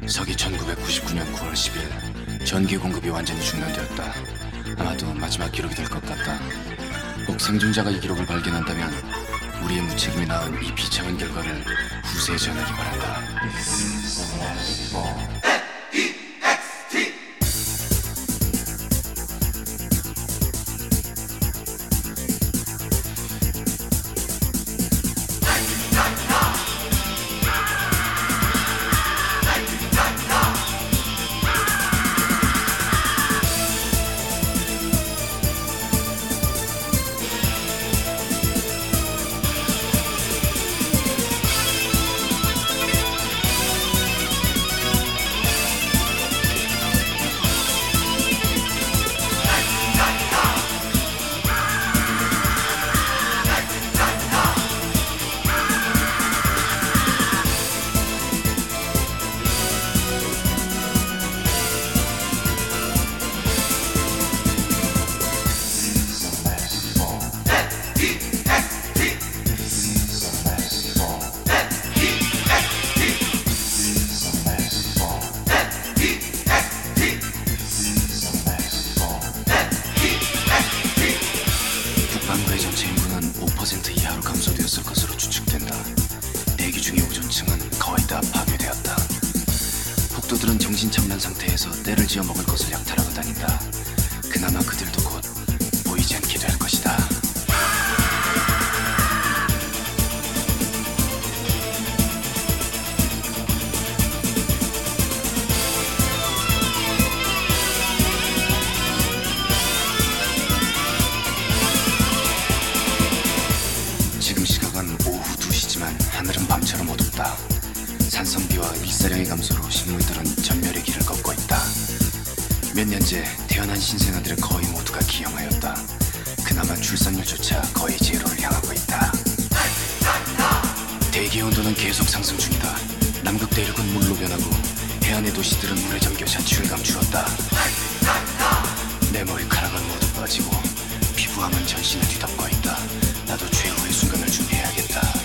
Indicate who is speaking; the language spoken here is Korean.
Speaker 1: 서기 1999년 9월 10일 전기 공급이 완전히 중단되었다. 아마도 마지막 기록이 될 것 같다. 혹 생존자가 이 기록을 발견한다면 우리의 무책임이 낳은 이 비차원 결과를 후세에 전하기 바란다. 북반구의 전체 인구는 5% 이하로 감소되었을 것으로 추측된다. 대기 중의 오존층은 거의 다 파괴되었다. 폭도들은 정신착란 상태에서 때를 지어 먹을 것을 약탈하고 다닌다. 그나마 그들도 곧 보이지 않게 될 것이다. 지금 시각은 오후 2시지만 하늘은 밤처럼 어둡다. 산성비와 일사량의 감소로 식물들은 전멸의 길을 걷고 있다. 몇 년째 태어난 신생아들의 거의 모두가 기형하였다. 그나마 출산율조차 거의 제로를 향하고 있다. 대기 온도는 계속 상승 중이다. 남극 대륙은 물로 변하고 해안의 도시들은 물에 잠겨 자취를 감추었다. 내 머리카락은 모두 빠지고 피부암은 전신을 뒤덮고 있다. 나도 최후의 순간을 준비해야겠다.